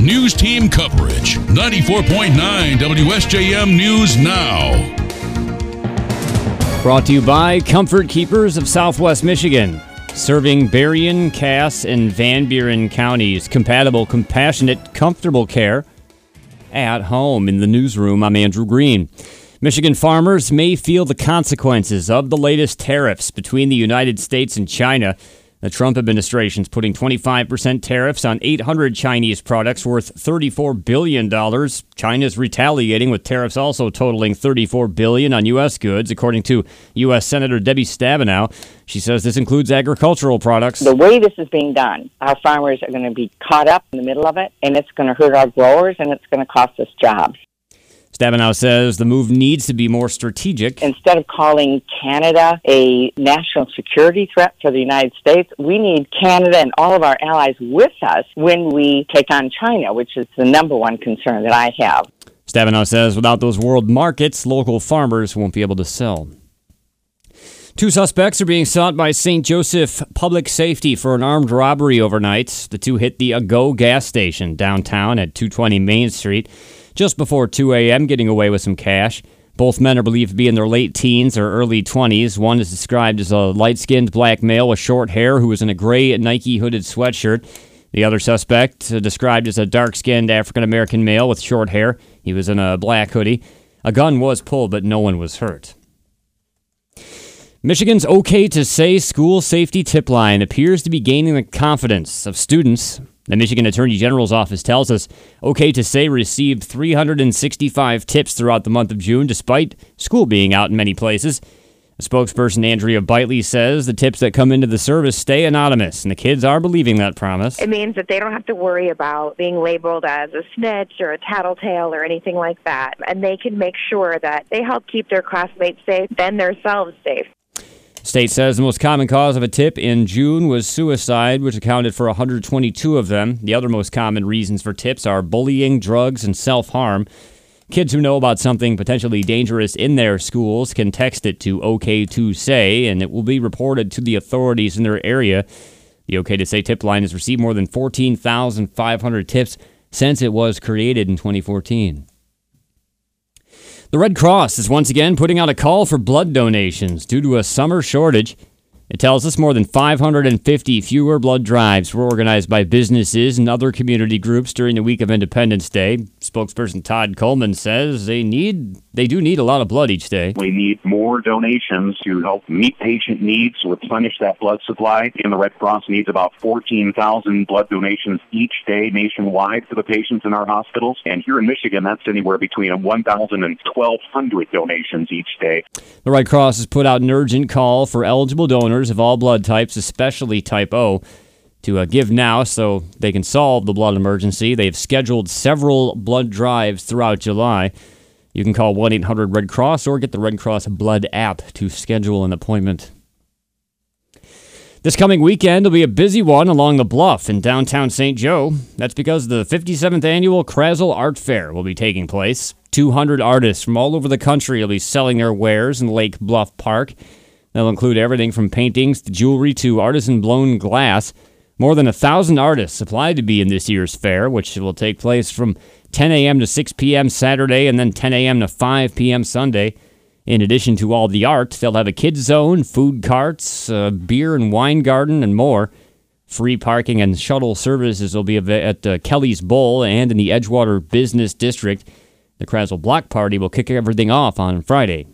News Team coverage. 94.9 WSJM News Now. Brought to you by Comfort Keepers of Southwest Michigan. Serving Berrien, Cass, and Van Buren counties. Compatible, compassionate, comfortable care at home. In the newsroom, I'm Andrew Green. Michigan farmers may feel the consequences of the latest tariffs between the United States and China. The Trump administration's putting 25% tariffs on 800 Chinese products worth $34 billion. China's retaliating with tariffs also totaling $34 billion on U.S. goods, according to U.S. Senator Debbie Stabenow. She says this includes agricultural products. The way this is being done, our farmers are going to be caught up in the middle of it, and it's going to hurt our growers, and it's going to cost us jobs. Stabenow says the move needs to be more strategic. Instead of calling Canada a national security threat for the United States, we need Canada and all of our allies with us when we take on China, which is the number one concern that I have. Stabenow says without those world markets, local farmers won't be able to sell. 2 suspects are being sought by St. Joseph Public Safety for an armed robbery overnight. The two hit the Ago gas station downtown at 220 Main Street just before 2 a.m., getting away with some cash. Both men are believed to be in their late teens or early 20s. One is described as a light-skinned black male with short hair who was in a gray Nike hooded sweatshirt. The other suspect, described as a dark-skinned African-American male with short hair. He was in a black hoodie. A gun was pulled, but no one was hurt. Michigan's OK to Say school safety tip line appears to be gaining the confidence of students. The Michigan Attorney General's office tells us OK to Say received 365 tips throughout the month of June, despite school being out in many places. A spokesperson, Andrea Bitely, says the tips that come into the service stay anonymous, and the kids are believing that promise. It means that they don't have to worry about being labeled as a snitch or a tattletale or anything like that, and they can make sure that they help keep their classmates safe and themselves safe. State says the most common cause of a tip in June was suicide, which accounted for 122 of them. The other most common reasons for tips are bullying, drugs, and self-harm. Kids who know about something potentially dangerous in their schools can text it to OK to Say, and it will be reported to the authorities in their area. The OK to Say tip line has received more than 14,500 tips since it was created in 2014. The Red Cross is once again putting out a call for blood donations due to a summer shortage. It tells us more than 550 fewer blood drives were organized by businesses and other community groups during the week of Independence Day. Spokesperson Todd Coleman says they do need a lot of blood each day. We need more donations to help meet patient needs, replenish that blood supply. And the Red Cross needs about 14,000 blood donations each day nationwide for the patients in our hospitals. And here in Michigan, that's anywhere between 1,000 and 1,200 donations each day. The Red Cross has put out an urgent call for eligible donors of all blood types, especially type O, to give now so they can solve the blood emergency. They've scheduled several blood drives throughout July. You can call 1-800-RED-CROSS or get the Red Cross Blood app to schedule an appointment. This coming weekend will be a busy one along the Bluff in downtown St. Joe. That's because the 57th annual Krasl Art Fair will be taking place. 200 artists from all over the country will be selling their wares in Lake Bluff Park. They'll include everything from paintings to jewelry to artisan-blown glass. More than 1,000 artists applied to be in this year's fair, which will take place from 10 a.m. to 6 p.m. Saturday and then 10 a.m. to 5 p.m. Sunday. In addition to all the art, they'll have a kids zone, food carts, beer and wine garden, and more. Free parking and shuttle services will be at Kelly's Bowl and in the Edgewater Business District. The Krasl Block Party will kick everything off on Friday.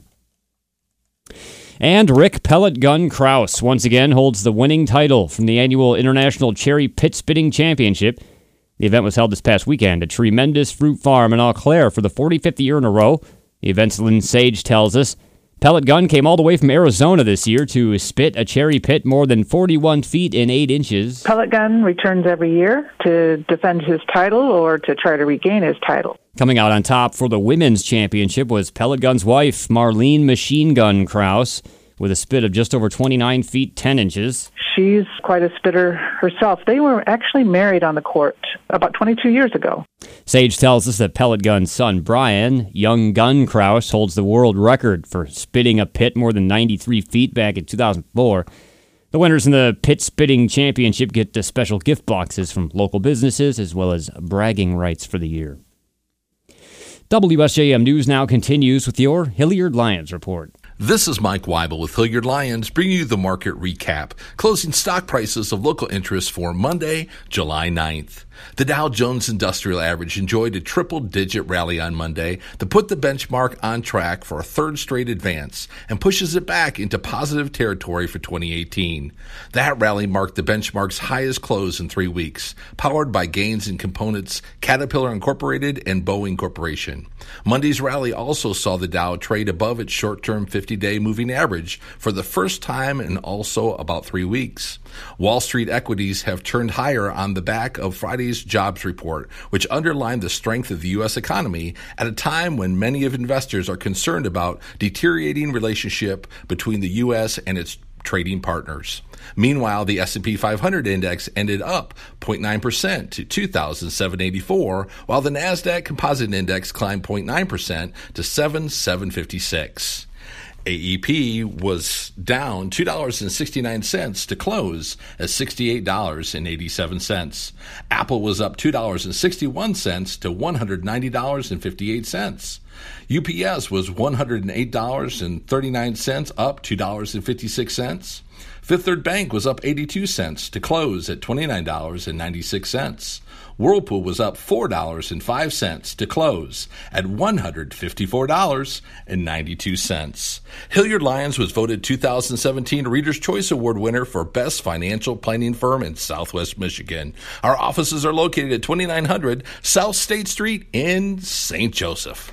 And Rick Pellet Gun Kraus once again holds the winning title from the annual International Cherry Pit Spitting Championship. The event was held this past weekend at Tremendous Fruit Farm in Eau Claire for the 45th year in a row. The event's Lynn Sage tells us Pellet Gun came all the way from Arizona this year to spit a cherry pit more than 41 feet and 8 inches. Pellet Gun returns every year to defend his title or to try to regain his title. Coming out on top for the women's championship was Pellet Gun's wife, Marlene Machine Gun Kraus, with a spit of just over 29 feet 10 inches. She's quite a spitter herself. They were actually married on the court about 22 years ago. Sage tells us that Pellet Gun's son, Brian, Young Gun Kraus, holds the world record for spitting a pit more than 93 feet back in 2004. The winners in the Pit Spitting Championship get the special gift boxes from local businesses as well as bragging rights for the year. WSJM News Now continues with your Hilliard Lyons report. This is Mike Weibel with Hilliard Lyons bringing you the market recap. Closing stock prices of local interest for Monday, July 9th. The Dow Jones Industrial Average enjoyed a triple-digit rally on Monday to put the benchmark on track for a third straight advance and pushes it back into positive territory for 2018. That rally marked the benchmark's highest close in 3 weeks, powered by gains in components Caterpillar Incorporated and Boeing Corporation. Monday's rally also saw the Dow trade above its short-term 50-day moving average for the first time in also about 3 weeks. Wall Street equities have turned higher on the back of Friday's jobs report, which underlined the strength of the U.S. economy at a time when many of investors are concerned about deteriorating relationship between the U.S. and its trading partners. Meanwhile, the S&P 500 index ended up 0.9% to 2,784, while the NASDAQ Composite Index climbed 0.9% to 7,756. AEP was down $2.69 to close at $68.87. Apple was up $2.61 to $190.58. UPS was $108.39, up $2.56. Fifth Third Bank was up 82 cents to close at $29.96. Whirlpool was up $4.05 to close at $154.92. Hilliard Lyons was voted 2017 Reader's Choice Award winner for Best Financial Planning Firm in Southwest Michigan. Our offices are located at 2900 South State Street in St. Joseph.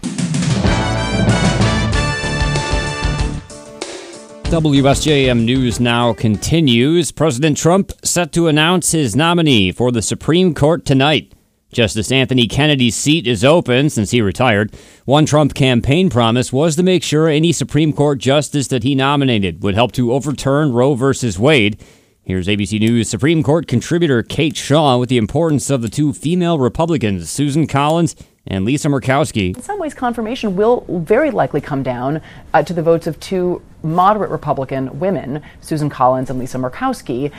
WSJM News Now continues. President Trump set to announce his nominee for the Supreme Court tonight. Justice Anthony Kennedy's seat is open since he retired. One Trump campaign promise was to make sure any Supreme Court justice that he nominated would help to overturn Roe v. Wade. Here's ABC News Supreme Court contributor Kate Shaw with the importance of the two female Republicans, Susan Collins and Lisa Murkowski. In some ways, confirmation will very likely come down to the votes of two moderate Republican women, Susan Collins and Lisa Murkowski,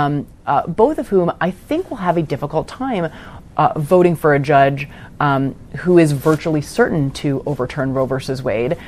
both of whom I think will have a difficult time voting for a judge who is virtually certain to overturn Roe versus Wade.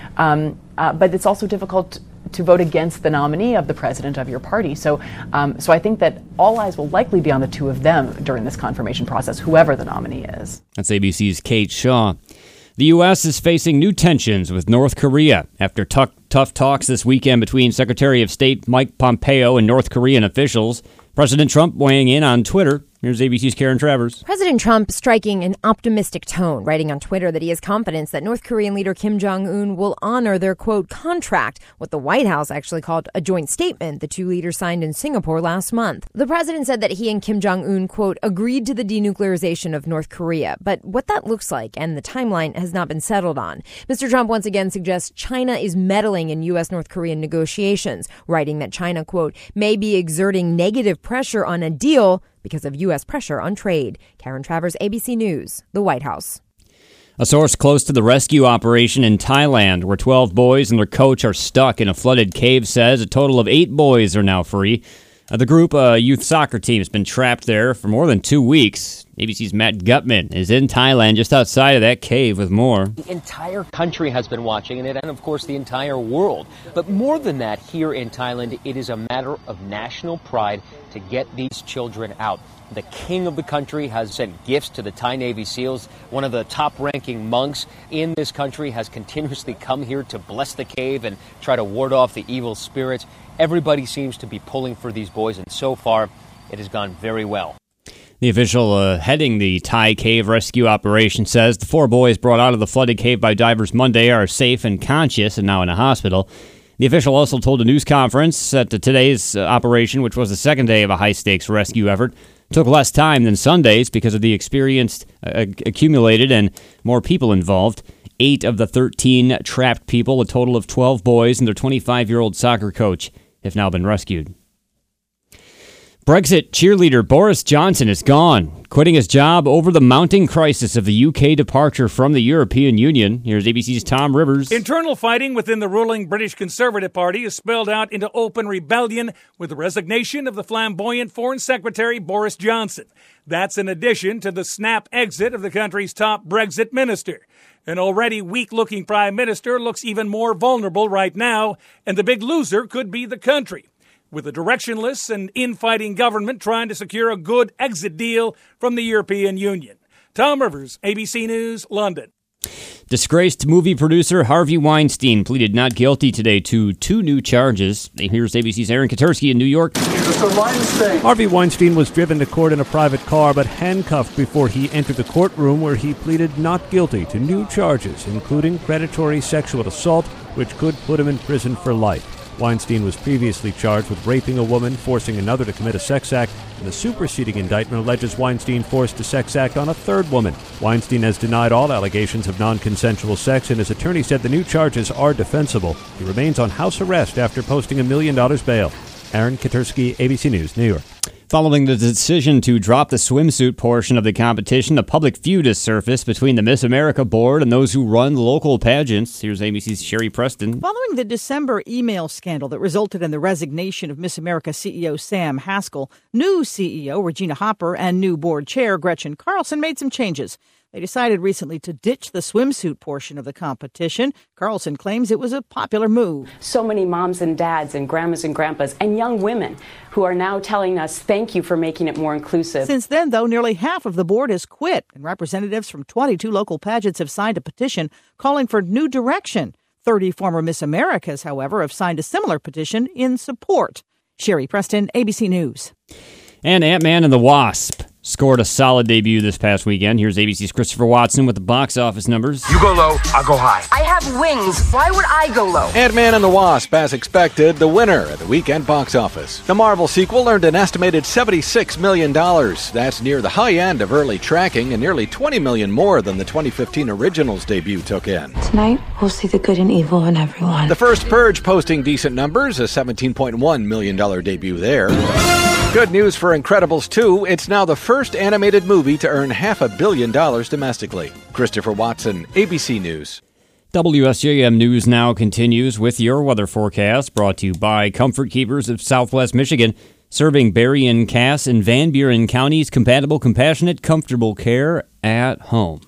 But it's also difficult to vote against the nominee of the president of your party. So I think that all eyes will likely be on the two of them during this confirmation process, whoever the nominee is. That's ABC's Kate Shaw. The U.S. is facing new tensions with North Korea after tough talks this weekend between Secretary of State Mike Pompeo and North Korean officials. President Trump weighing in on Twitter. Here's ABC's Karen Travers. President Trump striking an optimistic tone, writing on Twitter that he has confidence that North Korean leader Kim Jong-un will honor their, quote, contract, what the White House actually called a joint statement the two leaders signed in Singapore last month. The president said that he and Kim Jong-un, quote, agreed to the denuclearization of North Korea. But what that looks like and the timeline has not been settled on. Mr. Trump once again suggests China is meddling in U.S.-North Korean negotiations, writing that China, quote, may be exerting negative pressure on a deal because of U.S. pressure on trade. Karen Travers, ABC News, the White House. A source close to the rescue operation in Thailand, where 12 boys and their coach are stuck in a flooded cave, says a total of 8 boys are now free. The group, a youth soccer team, has been trapped there for more than 2 weeks. ABC's Matt Gutman is in Thailand, just outside of that cave, with more. The entire country has been watching it, and of course the entire world. But more than that, here in Thailand, it is a matter of national pride to get these children out. The king of the country has sent gifts to the Thai Navy SEALs. One of the top-ranking monks in this country has continuously come here to bless the cave and try to ward off the evil spirits. Everybody seems to be pulling for these boys, and so far, it has gone very well. The official heading the Thai cave rescue operation says the 4 boys brought out of the flooded cave by divers Monday are safe and conscious and now in a hospital. The official also told a news conference that today's operation, which was the second day of a high-stakes rescue effort, took less time than Sundays because of the experience accumulated and more people involved. 8 of the 13 trapped people, a total of 12 boys and their 25-year-old soccer coach, have now been rescued. Brexit cheerleader Boris Johnson is gone, quitting his job over the mounting crisis of the UK departure from the European Union. Here's ABC's Tom Rivers. Internal fighting within the ruling British Conservative Party has spelled out into open rebellion with the resignation of the flamboyant Foreign Secretary Boris Johnson. That's in addition to the snap exit of the country's top Brexit minister. An already weak-looking prime minister looks even more vulnerable right now, and the big loser could be the country, with a directionless and infighting government trying to secure a good exit deal from the European Union. Tom Rivers, ABC News, London. Disgraced movie producer Harvey Weinstein pleaded not guilty today to 2 new charges. Here's ABC's Aaron Katersky in New York. Harvey Weinstein was driven to court in a private car but handcuffed before he entered the courtroom, where he pleaded not guilty to new charges, including predatory sexual assault, which could put him in prison for life. Weinstein was previously charged with raping a woman, forcing another to commit a sex act, and the superseding indictment alleges Weinstein forced a sex act on a third woman. Weinstein has denied all allegations of non-consensual sex, and his attorney said the new charges are defensible. He remains on house arrest after posting $1 million bail. Aaron Katersky, ABC News, New York. Following the decision to drop the swimsuit portion of the competition, a public feud has surfaced between the Miss America board and those who run local pageants. Here's ABC's Sherry Preston. Following the December email scandal that resulted in the resignation of Miss America CEO Sam Haskell, new CEO Regina Hopper and new board chair Gretchen Carlson made some changes. They decided recently to ditch the swimsuit portion of the competition. Carlson claims it was a popular move. So many moms and dads and grandmas and grandpas and young women who are now telling us thank you for making it more inclusive. Since then, though, nearly half of the board has quit, and representatives from 22 local pageants have signed a petition calling for new direction. 30 former Miss Americas, however, have signed a similar petition in support. Sherry Preston, ABC News. And Ant-Man and the Wasp scored a solid debut this past weekend. Here's ABC's Christopher Watson with the box office numbers. You go low, I'll go high. I have wings. Why would I go low? Ant-Man and the Wasp, as expected, the winner at the weekend box office. The Marvel sequel earned an estimated $76 million. That's near the high end of early tracking and nearly $20 million more than the 2015 original's debut took in. Tonight, we'll see the good and evil in everyone. The first Purge posting decent numbers, a $17.1 million debut there. Good news for Incredibles 2. It's now the first animated movie to earn $500 million domestically. Christopher Watson, ABC News. WSJM News now continues with your weather forecast, brought to you by Comfort Keepers of Southwest Michigan, serving Berrien, Cass, and Van Buren counties. Compatible, compassionate, comfortable care at home.